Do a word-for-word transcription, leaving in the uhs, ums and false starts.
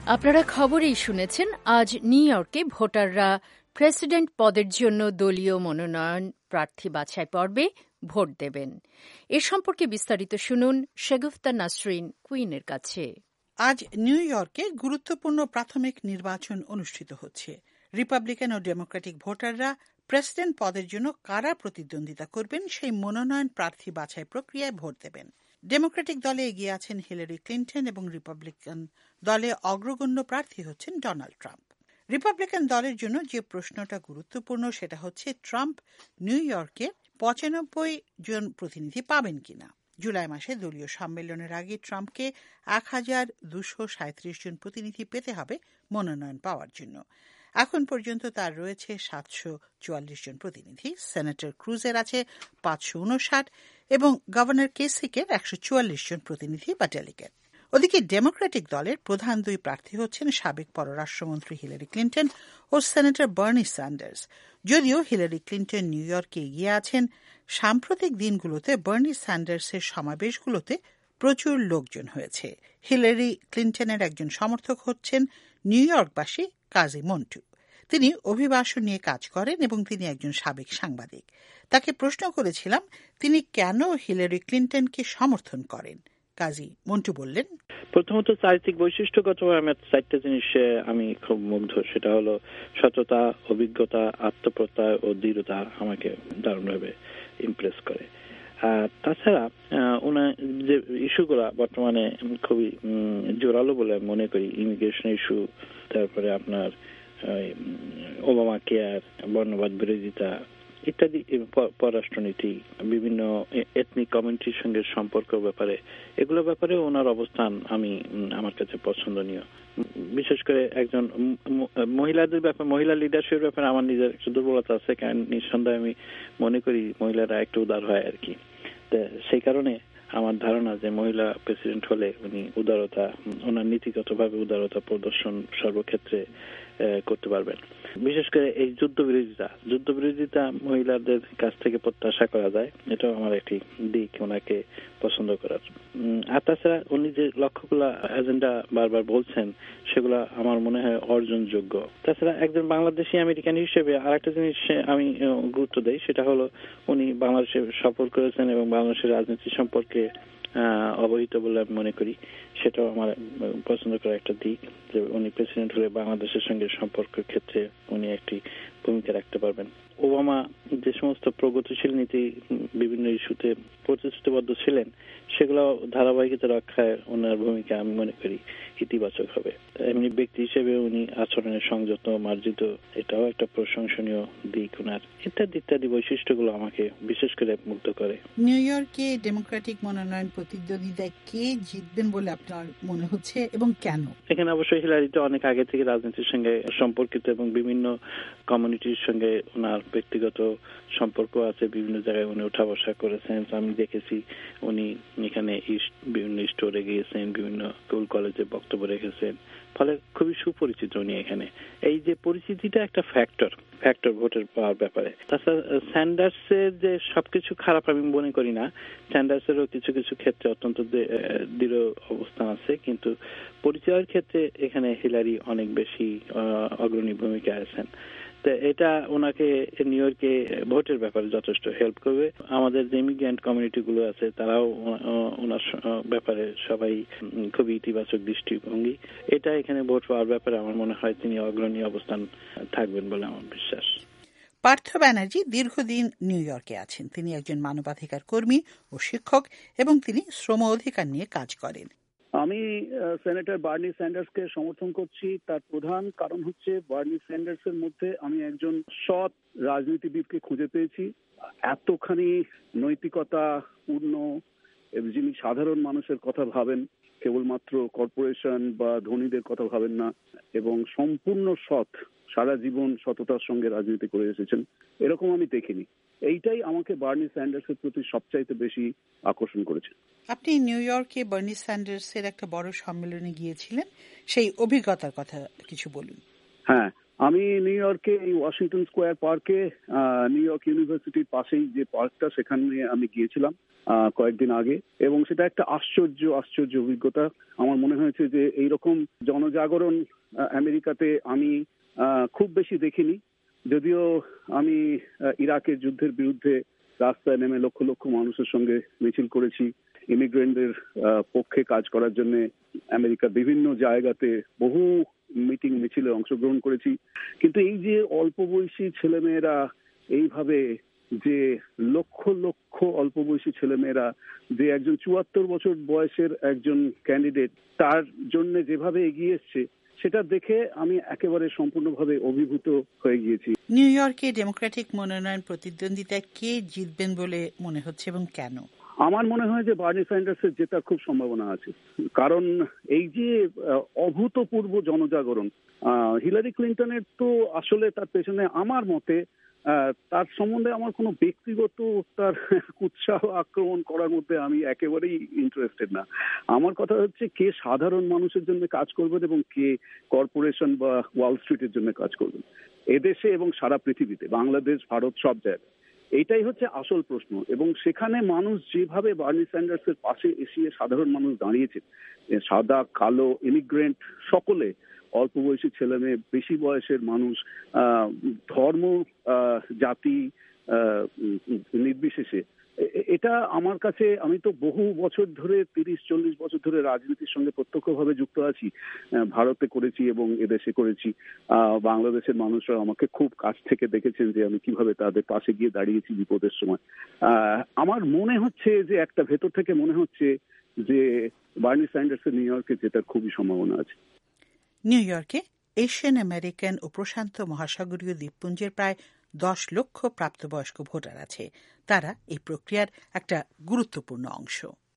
আপনারা খবরেই শুনেছেন, আজ নিউ ইয়র্কে ভোটাররা প্রেসিডেন্ট পদের জন্য দলীয় মনোনয়ন প্রার্থী বাছাই পর্বে ভোট দেবেন। এ সম্পর্কে বিস্তারিত শুনুন শেগুফতা নাসরিন কুইনের কাছে। আজ নিউ ইয়র্কে গুরুত্বপূর্ণ প্রাথমিক নির্বাচন অনুষ্ঠিত হচ্ছে। রিপাবলিকান ও ডেমোক্রেটিক ভোটাররা প্রেসিডেন্ট পদের জন্য কারা প্রতিদ্বন্দ্বিতা করবেন সেই মনোনয়ন প্রার্থী বাছাই প্রক্রিয়ায় ভোট দেবেন। ডেমোক্রেটিক দলে এগিয়ে আছেন হিলারি ক্লিন্টন এবং রিপাবলিকান দলে অগ্রগণ্য প্রার্থী হচ্ছেন ডোনাল্ড ট্রাম্প। রিপাবলিকান দলের জন্য যে প্রশ্নটা গুরুত্বপূর্ণ সেটা হচ্ছে ট্রাম্প নিউ ইয়র্কে পঁচানব্বই জন প্রতিনিধি পাবেন কিনা। জুলাই মাসে দলীয় সম্মেলনের আগে ট্রাম্পকে এক হাজার দুশো সাঁত্রিশ জন প্রতিনিধি পেতে হবে মনোনয়ন পাওয়ার জন্য। এখন পর্যন্ত তার রয়েছে সাতশো চুয়াল্লিশ জন প্রতিনিধি। সেনেটর ক্রুজের আছে পাঁচশো উনষাট এবং গভর্নর কেসিকের একশো চুয়াল্লিশ জন প্রতিনিধি বা ডেলিগেট। ওদিকে ডেমোক্রেটিক দলের প্রধান দুই প্রার্থী হচ্ছেন সাবেক পররাষ্ট্রমন্ত্রী হিলারি ক্লিন্টন ও সেনেটর বার্নি স্যান্ডার্স। যদিও হিলারি ক্লিন্টন নিউ ইয়র্কে এগিয়ে আছেন, সাম্প্রতিক দিনগুলোতে বার্নি স্যান্ডার্সের সমাবেশগুলোতে প্রচুর লোকজন হয়েছে। হিলারি ক্লিন্টনের একজন সমর্থক হচ্ছেন নিউ ইয়র্কবাসী কাজী মন্টু। তিনি অভিবাসন নিয়ে কাজ করেন এবং তিনি একজন সাবেক সাংবাদিক। তাকে প্রশ্ন করেছিলাম তিনি কেন হিলারি ক্লিন্টনকে সমর্থন করেন। কাজী মন্টু বললেন, প্রথমত চারিত্রিক বৈশিষ্ট্যগত আমার চারটা জিনিসে আমি খুব মুগ্ধ। সেটা হলো সততা, অভিজ্ঞতা, আত্মপ্রত্যয় ও দৃঢ়তা আমাকে দারুণভাবে ইমপ্রেস করে। আর তাছাড়া ওনার যে ইস্যুগুলা বর্তমানে খুবই জোরালো বলে মনে করি, ইমিগ্রেশন ইস্যু, তারপরে আপনার ওবামা কেয়ার, বর্ণবাদ বিরোধিতা ইত্যাদি, পররাষ্ট্রনীতি, বিভিন্ন এথনিক কমিউনিটির সঙ্গে সম্পর্ক ব্যাপারে, এগুলো ব্যাপারে ওনার অবস্থান আমি আমার কাছে পছন্দনীয়। বিশেষ করে একজন মহিলাদের ব্যাপারে, মহিলা লিডারশিপের ব্যাপারে আমার নিজের একটু দুর্বলতা আছে, কারণ নিঃসন্দেহে আমি মনে করি মহিলারা একটু উদার হয় আর কি। সেই কারণে আমার ধারণা যে মহিলা প্রেসিডেন্ট হলে উনি উদারতা, ওনার নীতিগতভাবে উদারতা প্রদর্শন সর্বক্ষেত্রে করতে পারবেন। বিশেষ করে এই যুদ্ধ বিরোধিতা, যুদ্ধ বিরোধিতা মহিলাদের কাছ থেকে প্রত্যাশা করা যায়, এটাও আমার একটি দিক ওনাকে পছন্দ করার। আর তাছাড়া উনি যে লক্ষ্যগুলো এজেন্ডা বারবার বলছেন সেগুলো আমার মনে হয় অর্জনযোগ্য। তাছাড়া একজন বাংলাদেশি আমেরিকান হিসেবে আর একটা জিনিস আমি গুরুত্ব দেই, সেটা হলো উনি বাংলাদেশে সফর করেছেন এবং বাংলাদেশের রাজনীতি সম্পর্কে অবহিত বলে আমি মনে করি। সেটাও আমার পছন্দ করা একটা দিক, যে উনি প্রেসিডেন্ট হলে বাংলাদেশের সঙ্গে সম্পর্কের ক্ষেত্রে উনি একটি ভূমিকা রাখতে পারবেন। ওবামা যে সমস্ত প্রগতিশীল নীতি বিভিন্ন ইস্যুতে প্রতিশ্রুতিবদ্ধ ছিলেন, সেগুলো ধারাবাহিকতা রক্ষায় ওনার ভূমিকা আমি মনে করি ইতিবাচক হবে। এমনি ব্যক্তি হিসেবে উনি আচরণের সংযত, মার্জিত, এটাও একটা প্রশংসনীয় দিক ওনার। ইত্যাদি ইত্যাদি বৈশিষ্ট্যগুলো আমাকে বিশেষ করে মুগ্ধ করে। নিউ ইয়র্কে ডেমোক্রেটিক মনোনয়ন প্রতিদ্বন্দ্বিতায় কে জিতবেন বলে আপনার মনে হচ্ছে এবং কেন? এখানে অবশ্যই হিলারি তো অনেক আগে থেকে রাজনীতির সঙ্গে সম্পর্কিত এবং বিভিন্ন কমিউনিটির সঙ্গে ওনার ব্যক্তিগত সম্পর্ক আছে, বিভিন্ন জায়গায় উনি উঠা বসা করেছেন। আমি দেখেছি উনি এখানে বিভিন্ন স্টোরে গিয়েছেন, বিভিন্ন স্কুল কলেজে বক্তব্য রেখেছেন, ফলে খুবই সুপরিচিত উনি এখানে। এই যে পরিচিতিটা একটা ফ্যাক্টর ফ্যাক্টর ভোটের পাওয়ার ব্যাপারে। তাছাড়া স্যান্ডার্সের যে সবকিছু খারাপ আমি মনে করি না, স্যান্ডার্সেরও কিছু কিছু ক্ষেত্রে অত্যন্ত দৃঢ় অবস্থান আছে, কিন্তু পরিচয়ের ক্ষেত্রে এখানে হিলারি অনেক বেশি অগ্রণী ভূমিকা আছেন। তো এটা ওনাকে নিউ ইয়র্কে ভোটের ব্যাপারে যথেষ্ট হেল্প করবে। আমাদের যে ইমিগ্রেন্ট কমিউনিটি গুলো আছে তারাও ওনার ব্যাপারে সবাই খুবই ইতিবাচক দৃষ্টিভঙ্গি। এটা এখানে ভোট পাওয়ার ব্যাপারে আমার মনে হয় তিনি অগ্রণী অবস্থান থাকবেন বলে আমার বিশ্বাস। পার্থ ব্যানার্জি দীর্ঘদিন নিউ ইয়র্কে আছেন। তিনি একজন মানবাধিকার কর্মী ও শিক্ষক এবং তিনি শ্রম অধিকার নিয়ে কাজ করেন। আমি সেনেটর বার্নি স্যান্ডার্সকে সমর্থন করছি। তার প্রধান কারণ হচ্ছে বার্নি স্যান্ডার্সের মধ্যে আমি একজন সৎ রাজনীতিবিদকে খুঁজে পেয়েছি, এতখানি নৈতিকতা পূর্ণ, যিনি সাধারণ মানুষের কথা ভাবেন, কেবলমাত্র কর্পোরেশন বা ধনীদের কথা ভাবেন না, এবং সম্পূর্ণ সৎ, সারা জীবন সততার সঙ্গে রাজনীতি করে এসেছেন, এরকম আমি দেখিনি। এইটাই আমাকে বার্নি স্যান্ডার্সের প্রতি সবচাইতে বেশি আকর্ষণ করেছে। আপনি নিউ ইয়র্কে বার্নি স্যান্ডার্সের একটা বড় সম্মেলনে গিয়েছিলেন, সেই অভিজ্ঞতার কথা কিছু বলুন। হ্যাঁ, আমি নিউ ইয়র্কে এই ওয়াশিংটন স্কোয়ার পার্কে নিউ ইয়র্ক ইউনিভার্সিটির পাশেই যে পার্কটা, সেখানে আমি গিয়েছিলাম কয়েকদিন আগে, এবং সেটা একটা আশ্চর্য আশ্চর্য অভিজ্ঞতা। আমার মনে হয়েছে যে এইরকম জনজাগরণ আমেরিকাতে আমি খুব বেশি দেখিনি। যদিও আমি ইরাকের যুদ্ধের বিরুদ্ধে রাস্তায় নেমে লক্ষ লক্ষ মানুষের সঙ্গে মিছিল করেছি, ইমিগ্রেন্টদের পক্ষে কাজ করার জন্য আমেরিকার বিভিন্ন জায়গাতে বহু মিটিং মিছিলে অংশগ্রহণ করেছি, কিন্তু এই যে অল্প বয়সী ছেলেমেয়েরা এইভাবে, যে লক্ষ লক্ষ অল্প বয়সী ছেলেমেয়েরা, যে একজন চুয়াত্তর বছর বয়সের একজন ক্যান্ডিডেট তার জন্য যেভাবে এগিয়ে এসছে, সেটা দেখে আমি একেবারে সম্পূর্ণভাবে অভিভূত হয়ে গিয়েছি। নিউ ইয়র্কে ডেমোক্রেটিক মনোনয়ন প্রতিদ্বন্দ্বিতায় কে জিতবেন বলে মনে হচ্ছে এবং কেন? আমার মনে হয় যে বার্নি স্যান্ডার্সের জেতার খুব সম্ভাবনা আছে, কারণ এই যে অভূতপূর্ব জনজাগরণ, হিলারি ক্লিন্টনের তো আসলে তার পেছনে আমার মতে তার সম্বন্ধে আমার কোনো ব্যক্তিগত তার উৎসাহ আক্রমণ করার মধ্যে আমি একেবারেই ইন্টারেস্টেড না। আমার কথা হচ্ছে কে সাধারণ মানুষের জন্য কাজ করবেন এবং কে কর্পোরেশন বা ওয়াল স্ট্রিটের জন্য কাজ করবেন এদেশে এবং সারা পৃথিবীতে, বাংলাদেশ, ভারত, সব জায়গায়। এইটাই হচ্ছে আসল প্রশ্ন, এবং সেখানে মানুষ যেভাবে বার্নি স্যান্ডার্সের পাশে এসে সাধারণ মানুষ দাঁড়িয়েছে, সাদা কালো ইমিগ্রেন্ট সকলে, অল্প বয়সী ছেলে মেয়ে, বেশি বয়সের মানুষ, ধর্ম জাতি নির্বিশেষে, এটা আমার কাছে, আমি তো বহু বছর ধরে, তিরিশ চল্লিশ বছর ধরে রাজনীতির সঙ্গে প্রত্যক্ষভাবে যুক্ত আছি, ভারতে করেছি এবং এদেশে করেছি। বাংলাদেশের মানুষরা আমাকে খুব কাছ থেকে দেখেছেন যে আমি কিভাবে তাদের পাশে গিয়ে দাঁড়িয়েছি বিপদের সময়। আমার মনে হচ্ছে যে একটা ভেতর থেকে মনে হচ্ছে যে বার্নি স্যান্ডার্সের নিউ ইয়র্কে জেতার খুবই সম্ভাবনা আছে। নিউ ইয়র্কে এশিয়ান আমেরিকান ও প্রশান্ত মহাসাগরীয় দ্বীপপুঞ্জের প্রায় দশ লক্ষ প্রাপ্তবয়স্ক ভোটার আছে। তারা এই প্রক্রিয়ার একটা গুরুত্বপূর্ণ অংশ।